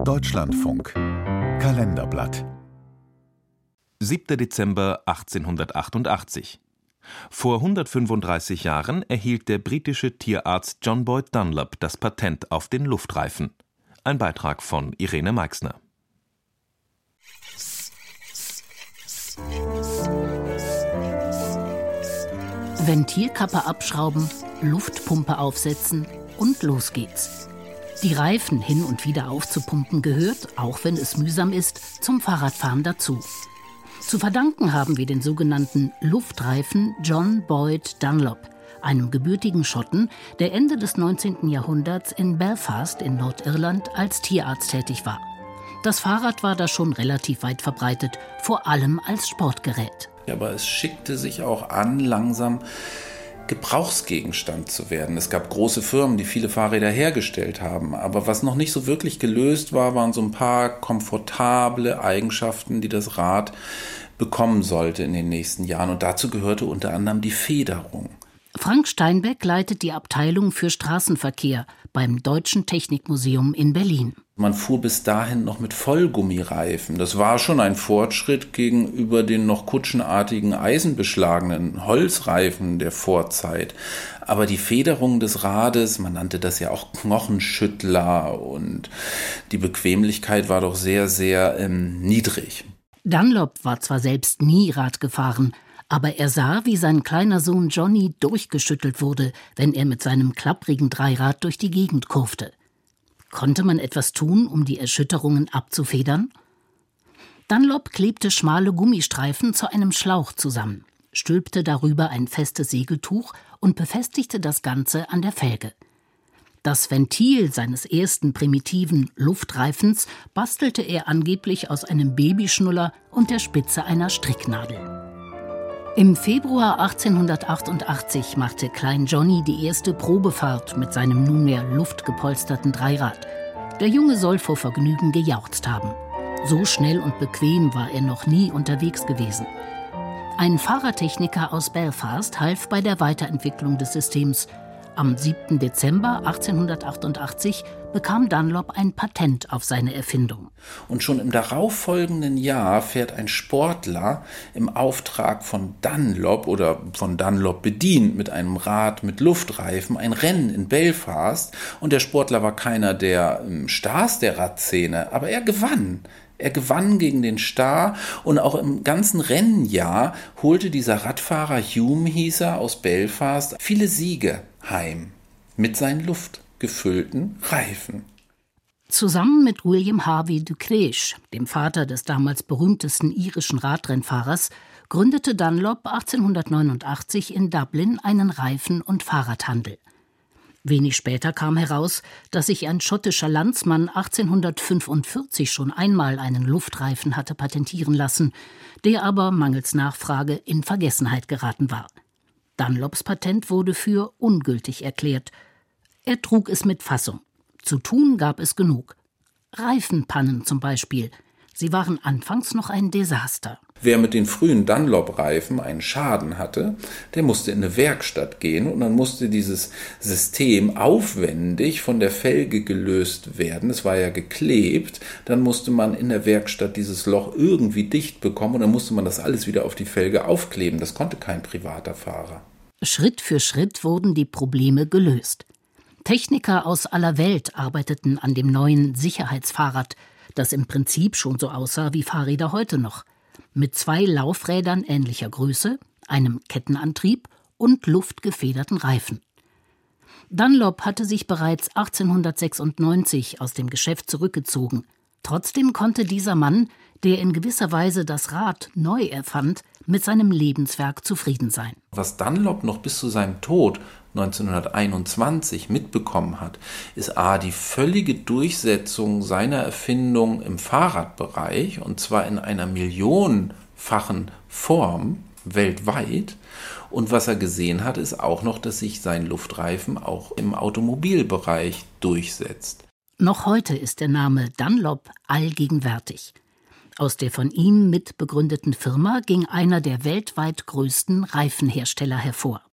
Deutschlandfunk Kalenderblatt 7. Dezember 1888. Vor 135 Jahren erhielt der britische Tierarzt John Boyd Dunlop das Patent auf den Luftreifen. Ein Beitrag von Irene Meixner. Ventilkappe abschrauben, Luftpumpe aufsetzen und los geht's. Die Reifen hin und wieder aufzupumpen gehört, auch wenn es mühsam ist, zum Fahrradfahren dazu. Zu verdanken haben wir den sogenannten Luftreifen John Boyd Dunlop, einem gebürtigen Schotten, der Ende des 19. Jahrhunderts in Belfast in Nordirland als Tierarzt tätig war. Das Fahrrad war da schon relativ weit verbreitet, vor allem als Sportgerät. Aber es schickte sich auch an, langsam Gebrauchsgegenstand zu werden. Es gab große Firmen, die viele Fahrräder hergestellt haben. Aber was noch nicht so wirklich gelöst war, waren so ein paar komfortable Eigenschaften, die das Rad bekommen sollte in den nächsten Jahren. Und dazu gehörte unter anderem die Federung. Frank Steinbeck leitet die Abteilung für Straßenverkehr beim Deutschen Technikmuseum in Berlin. Man fuhr bis dahin noch mit Vollgummireifen. Das war schon ein Fortschritt gegenüber den noch kutschenartigen eisenbeschlagenen Holzreifen der Vorzeit. Aber die Federung des Rades, man nannte das ja auch Knochenschüttler, und die Bequemlichkeit war doch sehr, sehr niedrig. Dunlop war zwar selbst nie Rad gefahren, aber er sah, wie sein kleiner Sohn Johnny durchgeschüttelt wurde, wenn er mit seinem klapprigen Dreirad durch die Gegend kurfte. Konnte man etwas tun, um die Erschütterungen abzufedern? Dunlop klebte schmale Gummistreifen zu einem Schlauch zusammen, stülpte darüber ein festes Segeltuch und befestigte das Ganze an der Felge. Das Ventil seines ersten primitiven Luftreifens bastelte er angeblich aus einem Babyschnuller und der Spitze einer Stricknadel. Im Februar 1888 machte Klein Johnny die erste Probefahrt mit seinem nunmehr luftgepolsterten Dreirad. Der Junge soll vor Vergnügen gejauchzt haben. So schnell und bequem war er noch nie unterwegs gewesen. Ein Fahrradtechniker aus Belfast half bei der Weiterentwicklung des Systems. Am 7. Dezember 1888 bekam Dunlop ein Patent auf seine Erfindung. Und schon im darauffolgenden Jahr fährt ein Sportler im Auftrag von Dunlop oder von Dunlop bedient mit einem Rad mit Luftreifen ein Rennen in Belfast. Und der Sportler war keiner der Stars der Radszene, aber er gewann. Er gewann gegen den Star, und auch im ganzen Rennjahr holte dieser Radfahrer, Hume hieß er, aus Belfast, viele Siege heim mit seinen luftgefüllten Reifen. Zusammen mit William Harvey de Creech, dem Vater des damals berühmtesten irischen Radrennfahrers, gründete Dunlop 1889 in Dublin einen Reifen- und Fahrradhandel. Wenig später kam heraus, dass sich ein schottischer Landsmann 1845 schon einmal einen Luftreifen hatte patentieren lassen, der aber mangels Nachfrage in Vergessenheit geraten war. Dunlops Patent wurde für ungültig erklärt. Er trug es mit Fassung. Zu tun gab es genug. Reifenpannen zum Beispiel. Sie waren anfangs noch ein Desaster. Wer mit den frühen Dunlop-Reifen einen Schaden hatte, der musste in eine Werkstatt gehen, und dann musste dieses System aufwendig von der Felge gelöst werden. Es war ja geklebt. Dann musste man in der Werkstatt dieses Loch irgendwie dicht bekommen, und dann musste man das alles wieder auf die Felge aufkleben. Das konnte kein privater Fahrer. Schritt für Schritt wurden die Probleme gelöst. Techniker aus aller Welt arbeiteten an dem neuen Sicherheitsfahrrad, das im Prinzip schon so aussah wie Fahrräder heute noch. Mit 2 Laufrädern ähnlicher Größe, einem Kettenantrieb und luftgefederten Reifen. Dunlop hatte sich bereits 1896 aus dem Geschäft zurückgezogen. Trotzdem konnte dieser Mann, der in gewisser Weise das Rad neu erfand, mit seinem Lebenswerk zufrieden sein. Was Dunlop noch bis zu seinem Tod 1921 mitbekommen hat, ist die völlige Durchsetzung seiner Erfindung im Fahrradbereich, und zwar in einer millionenfachen Form weltweit. Und was er gesehen hat, ist auch noch, dass sich sein Luftreifen auch im Automobilbereich durchsetzt. Noch heute ist der Name Dunlop allgegenwärtig. Aus der von ihm mitbegründeten Firma ging einer der weltweit größten Reifenhersteller hervor.